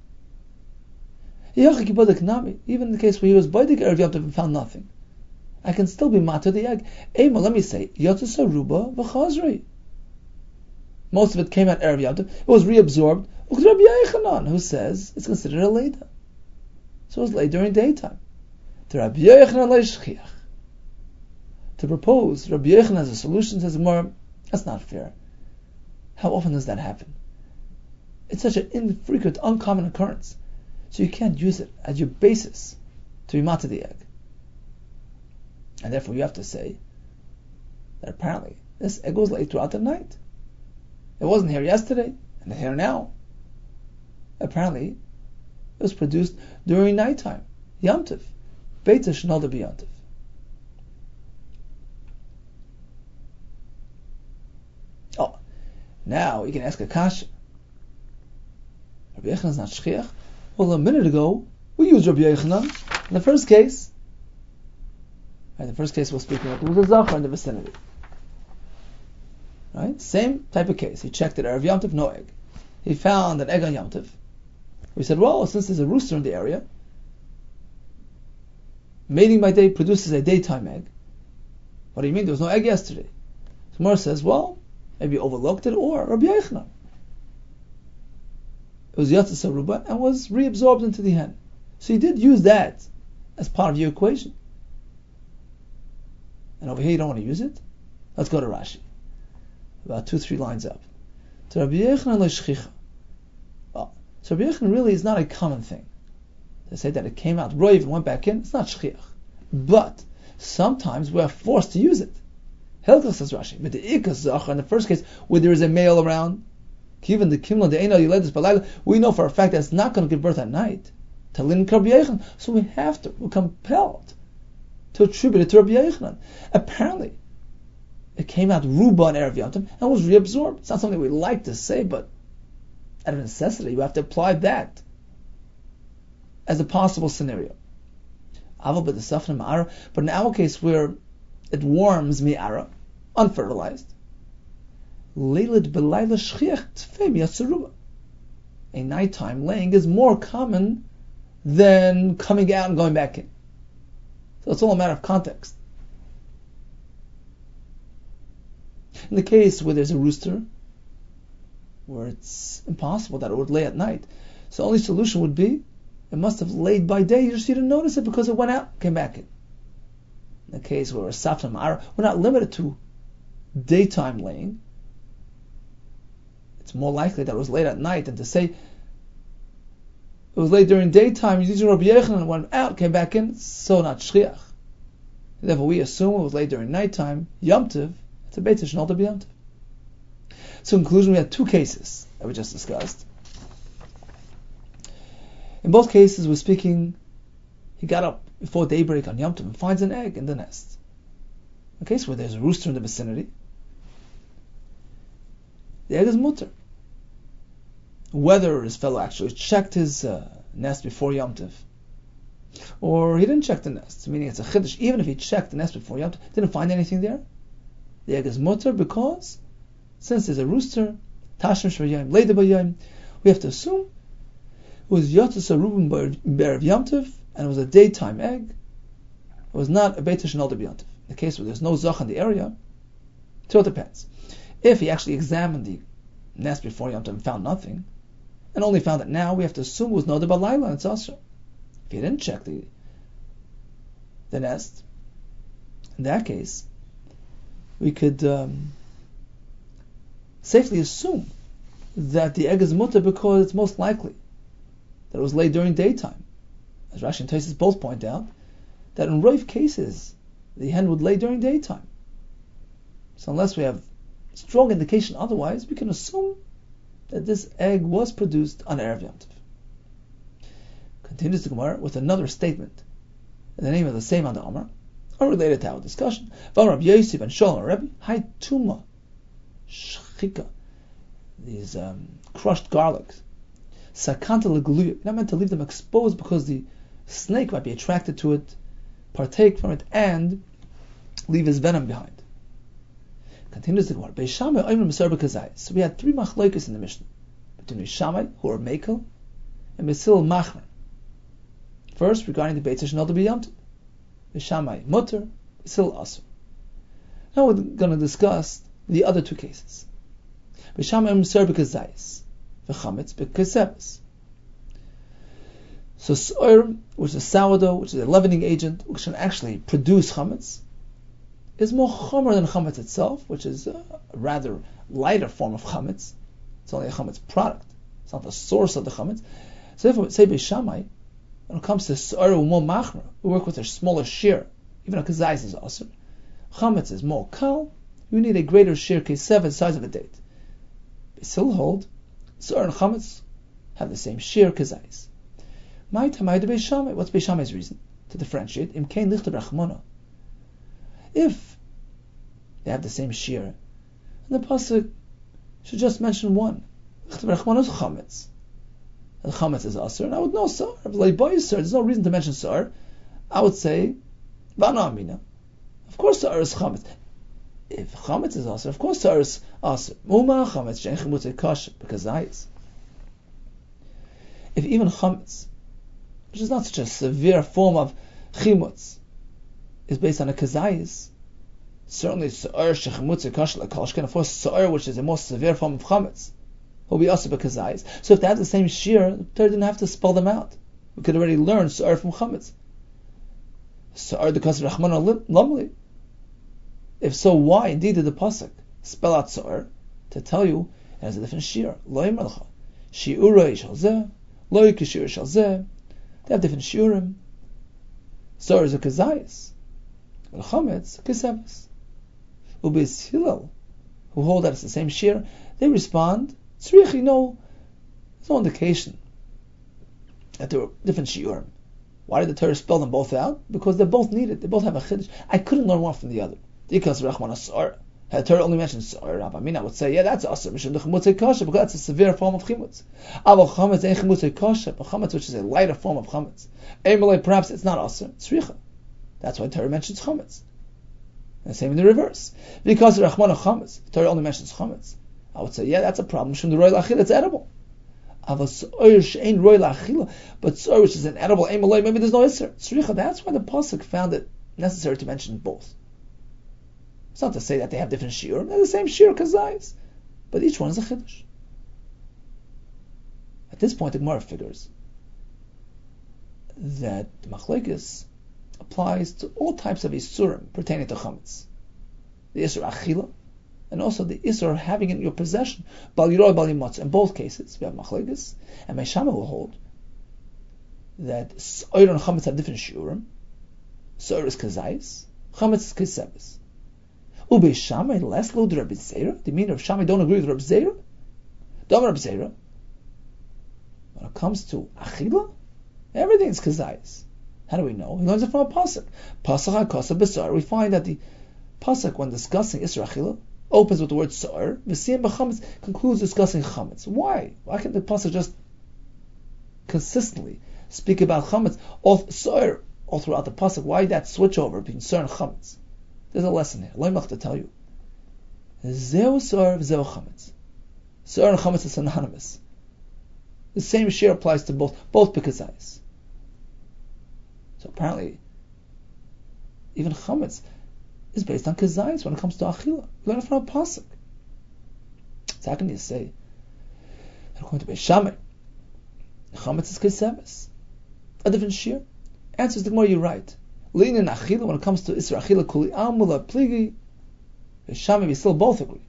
Even in the case where he was Baidik Erev Yom Tov and found nothing, I can still be matter the egg. Ema, let me say, Yotzasa Ruba v'chazri. Most of it came out Erev Yom Tov. It was reabsorbed. Rabbi Yochanan, who says it's considered a Leda. So it was laid during daytime. To Rabbi Yochanan leishchiach. To propose Rabbi Yochanan as a solution says more, that's not fair. How often does that happen? It's such an infrequent, uncommon occurrence. So you can't use it as your basis to be matter the egg. And therefore you have to say that apparently this egg was laid throughout the night. It wasn't here yesterday, and it's here now. Apparently it was produced during nighttime. Yom Tov. Beit Hashanah to be Yom Tov. Oh, now you can ask a kasha. Rabbi Yochanan is not shchiach. Well, a minute ago we used Rabbi Yochanan in the first case. Right, the first case we're speaking about, there was a zachar in the vicinity. Right, same type of case. He checked it Erev Yom Tov, no egg. He found an egg on Yom Tov. We said, well, since there's a rooster in the area, mating by day produces a daytime egg. What do you mean? There was no egg yesterday. So Gemara says, well, maybe you overlooked it, or Rabbi Yochanan. It was Yatzis Aruba and was reabsorbed into the hen. So you did use that as part of your equation. And over here you don't want to use it? Let's go to Rashi. About two, three lines up. To Rabbi Yochanan leishchicha. Well, so Rabbi Yochanan really is not a common thing. They say that it came out roiv and went back in. It's not shchiach. But sometimes we are forced to use it. Hilchos says Rashi. But the ikas zachar in the first case, where there is a male around, even the kimla the eno yiledus balayla, we know for a fact that it's not going to give birth at night. Talin Rabbi Yochanan. So we have to. We're compelled to attribute it to Rabbi Yochanan. Apparently, it came out ruba on Erev Yom Tov and was reabsorbed. It's not something we like to say, but out of necessity, you have to apply that as a possible scenario. But in our case, where it warms mi'ara, unfertilized, a nighttime laying is more common than coming out and going back in. So it's all a matter of context. In the case where there's a rooster, where it's impossible that it would lay at night, so the only solution would be it must have laid by day. You just didn't notice it because it went out, came back in. In the case where a safna ma'ara, we're not limited to daytime laying. It's more likely that it was late at night than to say it was late during daytime. You used Rabbi Yochanan, went out, came back in. So not shchiach. Therefore, we assume it was late during nighttime. Yom Tov. It's a Beit Hashanah to be Yom Tov. So in conclusion, we had two cases that we just discussed. In both cases, we're speaking, he got up before daybreak on Yom Tov and finds an egg in the nest. a case where there's a rooster in the vicinity, the egg is mutter. Whether his fellow actually checked his uh, nest before Yom Tov, or he didn't check the nest, meaning it's a chiddush, even if he checked the nest before Yom Tov, didn't find anything there, the egg is mutter because, since there's a rooster, Tashim Shvayim, Leida Bayim, we have to assume it was Yotzes Arubim Be'erev Yom Tov, and it was a daytime egg. It was not a Beit Shenolder B'Yom Tov. In the case where there's no Zach in the area, so it depends. If he actually examined the nest before Yom Tov and found nothing, and only found it now, we have to assume it was Noda B'Layla and it's Asher. If he didn't check the the nest, in that case, we could um, safely assume that the egg is mutter because it's most likely that it was laid during daytime. As Rashi and Tosfos both point out, that in roif cases, the hen would lay during daytime. So unless we have strong indication otherwise, we can assume that this egg was produced on Erev Yom Tov. Continues the Gemara with another statement in the name of the same on the Amar, unrelated to our discussion. Rabbi Yosef and Shalom Rebbe, Hai Tuma, Shchika, these um, crushed garlics, Sakanta Legulia, you're not meant to leave them exposed because the snake might be attracted to it, partake from it, and leave his venom behind. Continues the Gemara. So we had three machlokes in the Mishnah between Beishamai, who are Mekel, and Mesil Machmer. First, regarding the Beit Shenolder B'Yom Tov, Beishamai Mutter, Mesil Asur. Now we're going to discuss the other two cases. Beishamai Meser B'Kazayis, V'Chametz B'Kazebes. So So'er, which is sourdough, which is a leavening agent, which can actually produce chametz, is more chomer than chametz itself, which is a rather lighter form of chametz. It's only a chametz product. It's not the source of the chametz. So if we say Beishamai, when it comes to So'er or more machmer, we work with a smaller shear. Even a kazayis is asur. Chametz is more kal. You need a greater shear, K seven, size of a date. Still hold, So'er and chametz have the same shear, kazayis. What's Beishamai's reason to differentiate? If they have the same shear, the pasuk should just mention one. Chametz. And chametz is asur, and I would know sar. There's no reason to mention sar. I would say, Vana Amina. Of course, sar is chametz. If chametz is asur, of course, sar is asur. Muma chametz she'en chimutze kasher because zayis. If even chametz, which is not such a severe form of chimutz, is based on a kazayis, certainly So'er shechimutze kasher l'kalshken, of course So'er, which is a more severe form of chametz, will be also kazayis. So if they have the same shear, the Torah didn't have to spell them out. We could already learn So'er from chametz. So'er because Rachmana Lamli. If so, why indeed did the pasuk spell out So'er to tell you it has a different shear? Lo yimar lecha shi'urei shel zeh, lo yikashir shel zeh. They have different shiurim. So'er is a kazayis, and chametz kesebes. Ubeis Hillel, who hold that it's the same shear, they respond, tzrichi, no, there's no indication that there were different shiurim. Why did the Torah spell them both out? Because they both need it. They both have a chiddush. I couldn't learn one from the other. Because Rachmana So'er. Had the Torah only mentioned So'er, Rabbi Mina would say, yeah, that's asur, mishum d'chimutze kasher, because that's a severe form of chimutz. Aval chametz ein chimutze kasher, but chametz, which is a lighter form of chametz. Emelei, perhaps it's not asur, it's richa. That's why the Torah mentions chametz. And the same in the reverse. Because Rachmana chametz, the Torah only mentions chametz. I would say, yeah, that's a problem. Mishum d'roi lachil, it's edible. Aval So'er she'ein roi lachil, but So'er, which is an edible, emelei, maybe there's no isser. It's richa. That's why the pasuk found it necessary to mention both. It's not to say that they have different shiur. They're the same shiur kazayis, but each one is a chiddush. At this point, the Gemara figures that the machlokes applies to all types of isurim pertaining to chametz. The isur achila, and also the isur of having it in your possession. Bal yiroi, bal yimotz. In both cases, we have machlokes, and Meishama will hold that So'er and chametz have different shiurim. So'er is kazayis, chametz is kesebes. Ubei Shammai less lo Rabbi Zera. The meaning of Shammai don't agree with Rabbi Zera. Don't Rabbi Zera. When it comes to achila, everything is kazayis. How do we know? He learns it from a pasuk. Pasuk hakasa besar. We find that the Pasuk, when discussing Isra Achila, opens with the word Sa'ir, V'siyam b'chametz, concludes discussing chametz. Why? Why can't the Pasuk just consistently speak about chametz all, Sa'ir, all throughout the Pasuk? Why that switch over between Sa'ir and chametz? There's a lesson here. Lo yimach to tell you. Zeu Sa'ir, Zeu chametz. Sa'ir and chametz is synonymous. The same share applies to both, both Pikazais. So apparently, even chametz is based on kazayis when it comes to achila. We learn it from a pasuk. So how can you say that according to Beis Shammai, chametz is keseves, a different shear? Answers the Gemara, you're right. Leinin achila, when it comes to isra achila, kuli amula pligi, Beis Shammai, we still both agree.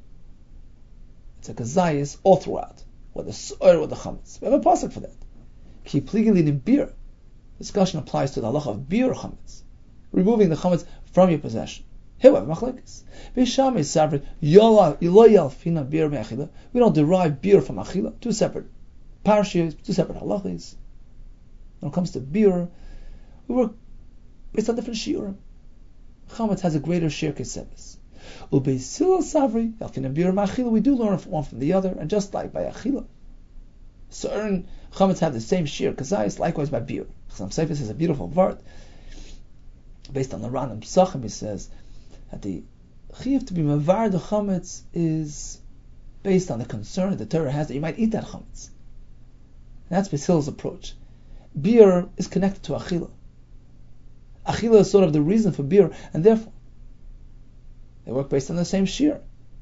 It's a kazayis all throughout, whether soir or the chametz. We have a pasuk for that. Ki pligi leinin beer. Discussion applies to the halacha of beer or chametz, removing the chametz from your possession. Here we have machlekes. Beis Shammai is separate. Yalfina beer me'achila. We don't derive beer from achila. Two separate parashiyos, two separate halachas. When it comes to beer, we work based on different shiurim. Chametz has a greater shir keseves. Ubeis Hillel savri yalfina beer me'achila. We do learn one from the other, and just like by achila, certain chametz have the same shir kazayis. Likewise by beer. Chasam Sofer says a beautiful word. Based on the Ran and Psachim, he says that the chiyuv to be mavar the chametz is based on the concern that the Torah has that you might eat that chametz. And that's Beis Hillel's approach. Beer is connected to achila. Achila is sort of the reason for beer, and therefore they work based on the same shir.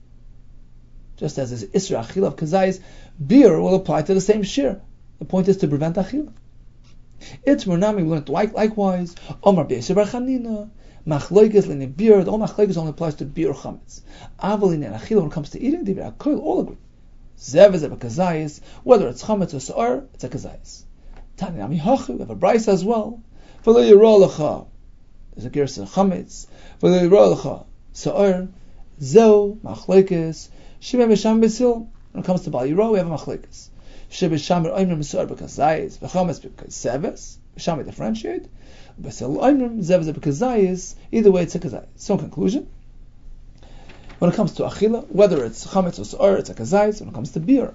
Just as is isra achila of kazayis, beer will apply to the same shir. The point is to prevent achila. It's Murnami, we learned like, likewise. Omar Be'eser Bar Chanina, Machloikes Lene beer. The all Machloikes only applies to beer or chametz. Avalin and Achila, when it comes to eating, they all agree. Zev is a kazayis. Whether it's chametz or sa'ar, it's a kazayis. Tani Nami Hachu, we have a brayso as well. V'lo yirah lecha, there's a gersa chametz. V'lo yirah lecha sa'ar, zeu Machloikes. Shimei Beis Beis Hillel. When it comes to Bal Yirah, we have a Machloikes. Beis Shammai oimrim sa'ar b'kazayis, v'chametz b'kaseves. Beis Shammai differentiate. Beis Hillel oimrim zev is b'kazayis. Either way, it's a kazayis. So in conclusion, when it comes to achila, whether it's chametz or sa'ar, it's a kazayis. When it comes to beer,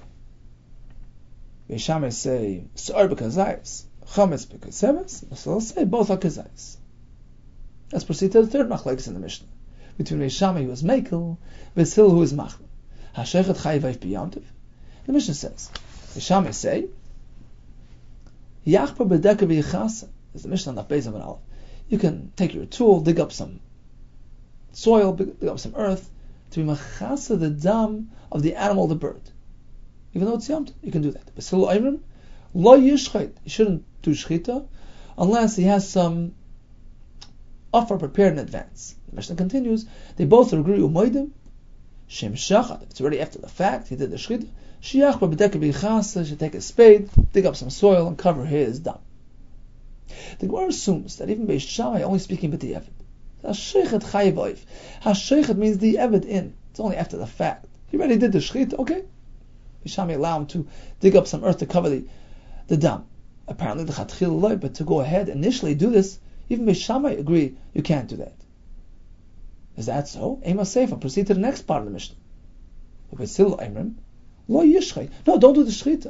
Beis Shammai say sa'ar b'kazayis, chametz b'kaseves. Beis Hillel say both are kazayis. Let's proceed to the third machlekes in the Mishnah between Beis Shammai who is mekel, Beis Hillel who is machmir. Hashechet chayiv b'yamtiv. The Mishnah says. The Shammai say, Yachpa b'deka b'yichasa. There's the Mishnah on the base of an aleph. You can take your tool, dig up some soil, dig up some earth, to be machasa the dam of the animal, the bird. Even though it's yamta, you can do that. But still, Ayrim, lo yishchait. You shouldn't do shchita unless he has some offer prepared in advance. The Mishnah continues, they both agree, umoidim, shem shachat. If it's already after the fact, he did the shchita, Shiach b'bedeka b'yichasa should take a spade, dig up some soil, and cover his dam. The Gemara assumes that even Beis Shammai only speaking with the Eved. Hashechet chayiv oif. Hashechet means the Eved in. It's only after the fact. He already did the shchita, okay. Beis Shammai allow him to dig up some earth to cover the, the dam. Apparently the chatchil loy, but to go ahead initially do this, even Beis Shammai agree you can't do that. Is that so? Ema Sefer. Proceed to the next part of the Mishnah. Beis Hillel Eimrim. Lo yishchai. No, don't do the shchita.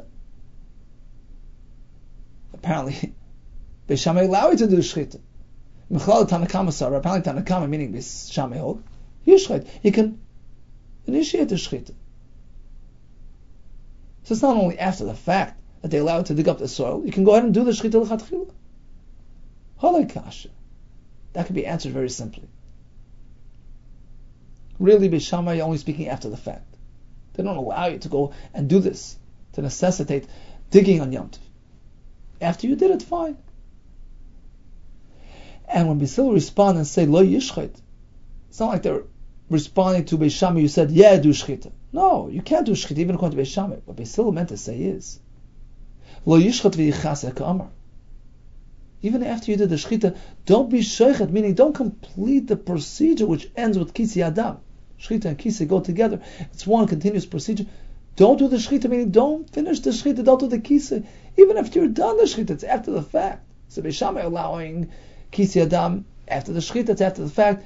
Apparently, Beis Shammai allow you to do the shchita. Mechlal Tanakama Sarah, apparently Tanakama, meaning Beis Shammai hold, yishchai. You can initiate the shchita. So it's not only after the fact that they allow you to dig up the soil, you can go ahead and do the shchita l'chatchila. Halei kasha. That can be answered very simply. Really, Beis Shammai only speaking after the fact. They don't allow you to go and do this, to necessitate digging on Yom Tov. After you did it, fine. And when Beis Hillel respond and say, Lo yishchait, it's not like they're responding to Beis Shammai, you said, yeah, do shchita. No, you can't do shchita, even according to Beis Shammai. What Beis Hillel meant to say is, Lo yishchat v'yichasa ka'amar. Even after you did the shchita, don't be sheichet, meaning don't complete the procedure which ends with kisi adam. Shchita and kisi go together. It's one continuous procedure. Don't do the shchita, meaning don't finish the shchita, don't do the kisi. Even after you're done the shchita, it's after the fact. So Beis Shammai allowing kisi adam after the shchita, it's after the fact.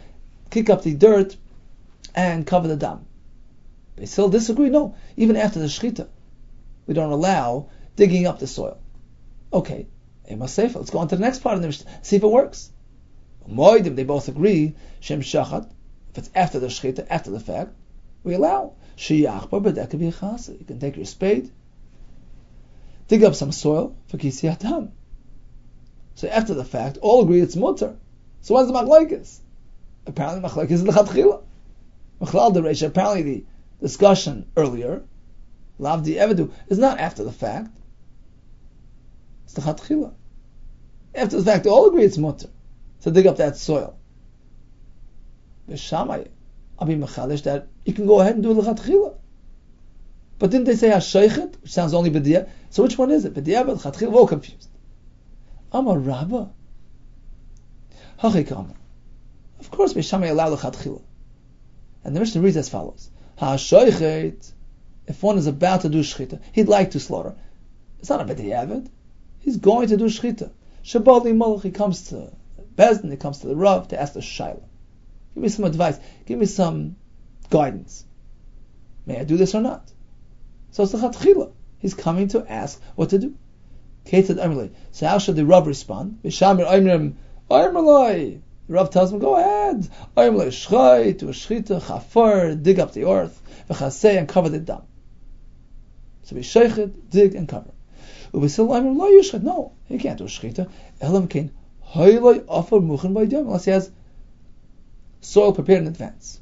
kick up the dirt and cover the dam. They still disagree. No, even after the shechita, we don't allow digging up the soil. Okay, let's go on to the next part of the Mishnah, see if it works. They both agree, Shem Shachat, if it's after the shechita, after the fact, we allow. But that could be a chasa. You can take your spade, dig up some soil for kisiyat dam. So after the fact, all agree it's mutter. So what's the machlokes? Apparently, machlokes is l'chatchila. Machlal dereisha. Apparently, the discussion earlier, lav di evedu, is not after the fact. It's l'chatchila. After the fact, they all agree it's mutter to dig up that soil. B'shamay, I'll be mechalish that you can go ahead and do l'chatchila. But didn't they say hasheichet, which sounds only b'diya? So which one is it? B'diya, l'chatchila? We're all confused. Amar Rabba. Hachik Amar. Of course, Beishamai allow l'chatchila. And the Mishnah reads as follows: Ha'ashoichet, if one is about to do shechita, he'd like to slaughter. It's not a b'diavad. He's going to do shechita. Shabbat li malach, he comes to Bezdin, he comes to the Rav to ask the Shaila. Give me some advice. Give me some guidance. May I do this or not? So it's l'chatchila. He's coming to ask what to do. So how should the Rav respond? The Rav tells him, go ahead. Shchay, do a shchita, chafar, dig up the earth, v'chasei, and cover the dam. So be sheichet, dig and cover. No, he can't do a shchita. Elam kain hayloi offer muchen by dam, unless he has soil prepared in advance.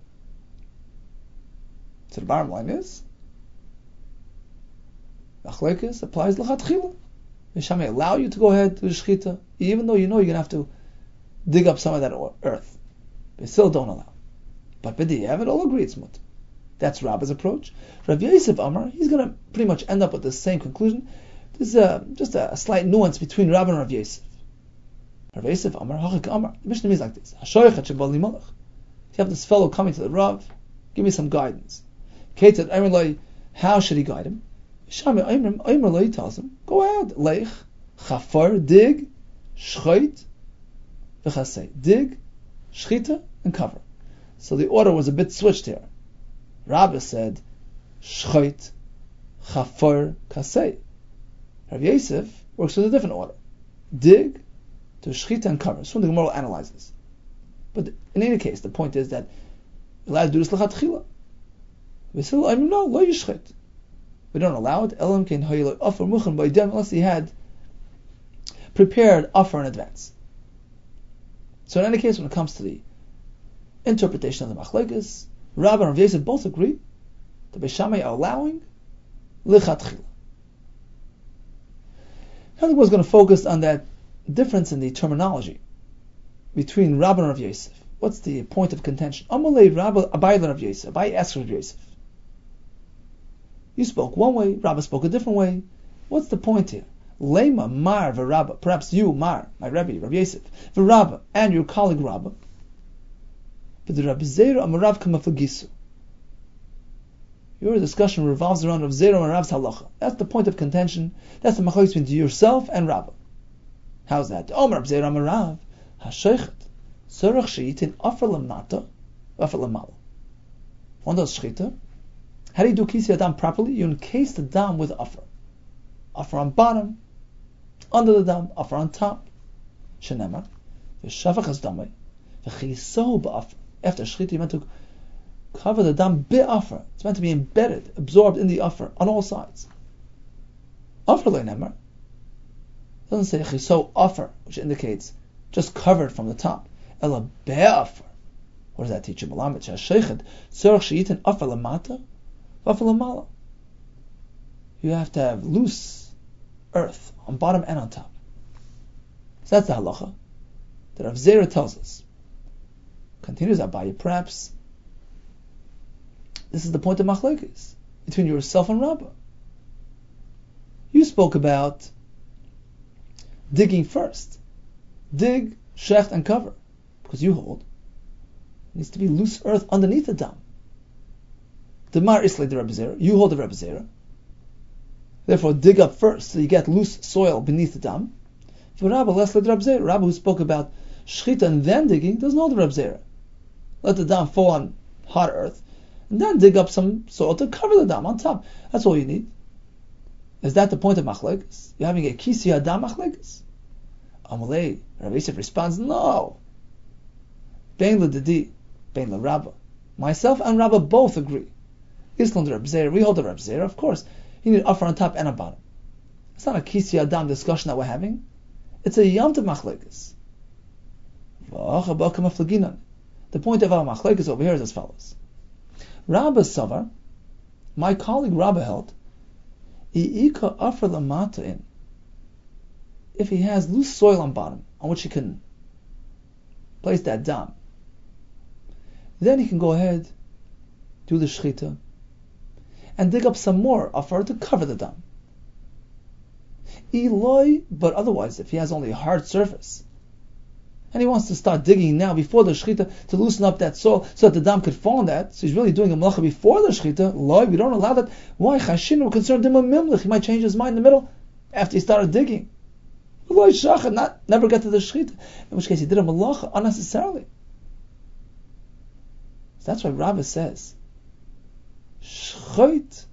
So the bottom line is, machlokes applies l'chatchila. Misham may allow you to go ahead to the shechita, even though you know you're going to have to dig up some of that earth. They still don't allow. But b'diavad, all agree it's mutter. That's Rabba's approach. Rav Yosef Amar, he's going to pretty much end up with the same conclusion. There's a, just a, a slight nuance between Rabba and Rav Yosef. Rav Yosef Amar, Hachik Amar. The Mishnah means like this: Hashoichet shebal li malach. If you have this fellow coming to the Rav, give me some guidance. Ketzad Emerloi, how should he guide him? Shami Emerloi tells him, go ahead, leich, chafar, dig, shchait, v'chasei. Dig, shchita, and cover. So the order was a bit switched here. Rabbi said, shchait, chafar, kasei. Rav Yosef works with a different order. Dig, to shchita, and cover. So the Gemara analyzes. But in any case, the point is that you're allowed to do this l'chatchila. We say, no, lo yishchit. We don't allow it. Elam kein haylo offer muchen by dem, unless he had prepared offer in advance. So in any case, when it comes to the interpretation of the machlokes, Rabbi and Rav Yosef both agree that Beishamai are allowing l'chatchila. I think we're going to focus on that difference in the terminology between Rabbi and Rav Yosef. What's the point of contention? Amalei Rabbi Abai Rav Yosef. Abai asks Rav Yosef. You spoke one way, Rabbi spoke a different way. What's the point here? Lema Mar v'Rabba. Perhaps you, Mar, my Rebbe, Rav Yosef, v'Rabba, and your colleague Rabba. But the Rabbi Zera Amarav Kamafagisu. Your discussion revolves around Rav Zera and Rav's halacha. That's the point of contention. That's the machlokes between yourself and Rabba. How's that? Omer Rav Zera Amarav Hashoichet Sorach Sheyitin Offer Lamata Offer Lamala. One does shchita. How do you do kisiyat dam properly? You encase the dam with offer. Offer on bottom, under the dam, offer on top. Shenemar, v'shavach has damay, v'chiso ba'offer. After shchita, you meant to cover the dam bi-offer. It's meant to be embedded, absorbed in the offer on all sides. Offer le'nemar doesn't say chiso offer, which indicates just covered from the top. Ela be-offer. What does that teach you? Malamet she'ashaychet tzorach sheyitin offer lamata. You have to have loose earth on bottom and on top. So that's the halacha that Rav Zera tells us. Continues Abaye, perhaps this is the point of machlokes between yourself and Rabbah. You spoke about digging first. Dig, shecht, and cover. Because you hold it needs to be loose earth underneath the dam. The Mar Islay the Rebbe Zera. You hold the Rebbe Zera. Therefore, dig up first so you get loose soil beneath the dam. For Rabbi, less the Rebbe Zera. Rabbi, who spoke about shchita and then digging, doesn't hold the Rebbe Zera. let the dam fall on hot earth, and then dig up some soil to cover the dam on top. That's all you need. Is that the point of machlekes? You're having a kisi adam machlekes? Amalei, Rav Yosef responds, no. Bein l'didi, bein l'Rabba. Myself and Rabba both agree. Islam Reb Zera, we hold the Reb Zera, of course. You need an upper on top and a bottom. It's not a kisi adam discussion that we're having. It's a yom tov machlekes. The point of our machlekes over here is as follows. Rabba Savar, my colleague Rabba held, I'ika afar lamata in. If he has loose soil on bottom, on which he can place that dam, then he can go ahead, do the shechita, and dig up some more afar to cover the dam. Eloi, but otherwise, if he has only a hard surface, and he wants to start digging now before the shechita to loosen up that soil so that the dam could fall on that, so he's really doing a malacha before the shechita. Loi, we don't allow that. Why? Chashin, we're concerned him a mimlich. He might change his mind in the middle after he started digging. Loi shachat, not never get to the shechita. In which case, he did a malacha unnecessarily. So that's why Rabbah says, Shchoit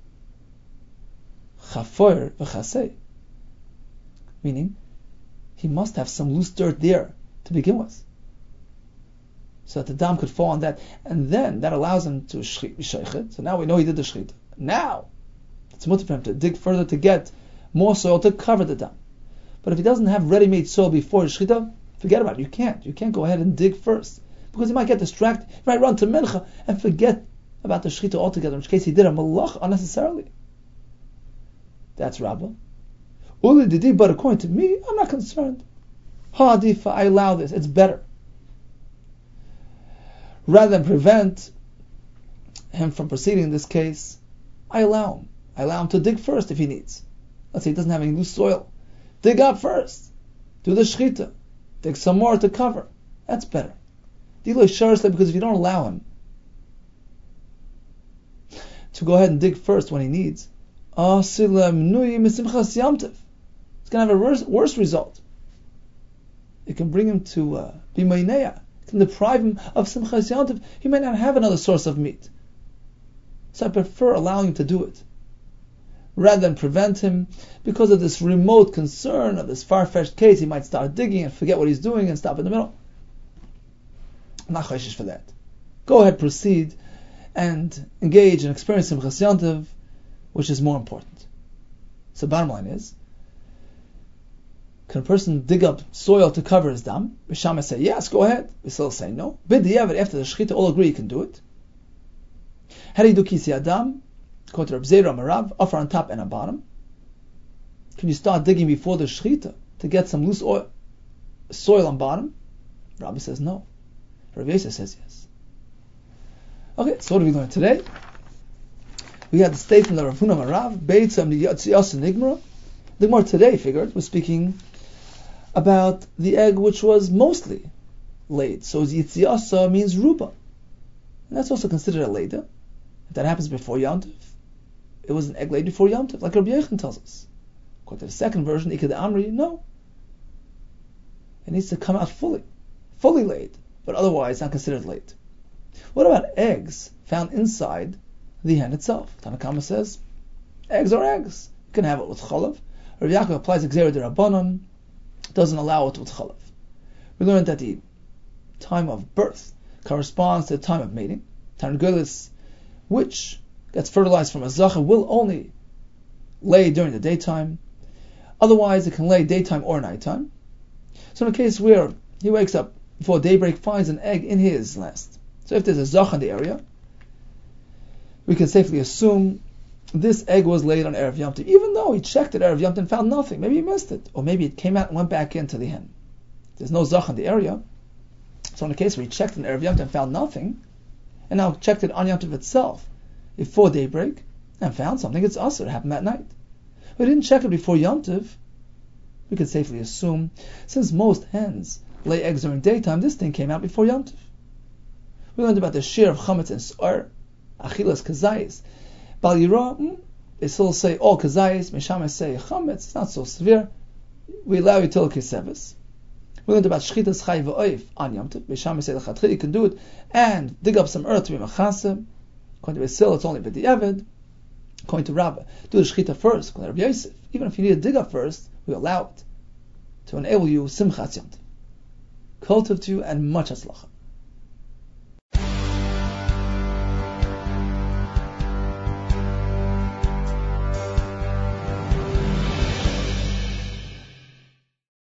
chafor v'chasei, meaning he must have some loose dirt there to begin with, so that the dam could fall on that, and then that allows him to shechit. So now we know he did the shechita. Now it's mutter for him to dig further to get more soil to cover the dam. But if he doesn't have ready-made soil before his shechita, forget about it. You can't. You can't go ahead and dig first, because he might get distracted. He might run to mincha and forget about the shechita altogether, in which case he did a malach unnecessarily. That's Rabbah. Uli didi, but according to me, I'm not concerned. Ha'adifa, I allow this. It's better. Rather than prevent him from proceeding in this case, I allow him. I allow him to dig first if he needs. Let's say he doesn't have any loose soil. Dig up first. Do the shechita. Dig some more to cover. That's better. Because if you don't allow him to go ahead and dig first when he needs, it's going to have a worse, worse result. It can bring him to uh, be maineya. It can deprive him of simchas yantiv. He might not have another source of meat. So I prefer allowing him to do it, rather than prevent him because of this remote concern of this far-fetched case. He might start digging and forget what he's doing and stop in the middle. I'm not chayshish for that. Go ahead, proceed, and engage and experience simchas yantiv, which is more important. So bottom line is, can a person dig up soil to cover his dam? Bishama say yes, go ahead. Bissel say no. B'diavad, after the shechita, all agree you can do it. How do you do kisi adam? According to Reb Zera Marav, offer on top and on bottom. Can you start digging before the shechita to get some loose oil, soil on bottom? Rabbi says no. Rav Yosef says yes. Okay, so what did we learn today? We had the statement of Rav Huna Marav, Beitzam Yatzias Nigmara. The Gemara today figured was speaking about the egg which was mostly laid. So Yitziasa means ruba. And that's also considered a leida. If that happens before Yom Tov, it was an egg laid before Yom Tov, like Rabbi Yechon tells us. According to the second version, Ikad Amri, no. It needs to come out fully, fully laid, but otherwise not considered laid. What about eggs found inside the hen itself? Tanakama says, eggs are eggs. You can have it with chalav. Rabbi Yaakov applies Gzera D'Rabbanan, doesn't allow it with chalav. We learned that the time of birth corresponds to the time of mating. Targulis, which gets fertilized from a zacha, will only lay during the daytime. Otherwise, it can lay daytime or nighttime. So in a case where he wakes up before daybreak, finds an egg in his nest. So if there's a zacha in the area, we can safely assume this egg was laid on Erev Yom Tov, even though he checked it Erev Yom Tov and found nothing. Maybe he missed it. Or maybe it came out and went back into the hen. There's no zach in the area. So in a case where he checked it Erev Yom Tov and found nothing, and now checked it on Yom Tov itself before daybreak and found something, it's us. It happened that night. But he didn't check it before Yom Tov. We could safely assume, since most hens lay eggs during daytime, this thing came out before Yom Tov. We learned about the shear of chametz and su'ar, achilas kazayis. Bal Yira, hmm, they still say all kazayis, Meshama say chametz, it's not so severe. We allow you till keseves. We learned about Shchitas Chai V'Oif on Yom Tov. Beis Shammai said you can do it and dig up some earth to be Machasa. According to Basil, it's only B'di'evid. According to Rabbah, do the Shechita first. According to Rabbi Yosef, even if you need to dig up first, we allow it to enable you Simchat Yom Tov. Kol Tov to you and much Hatzlacha.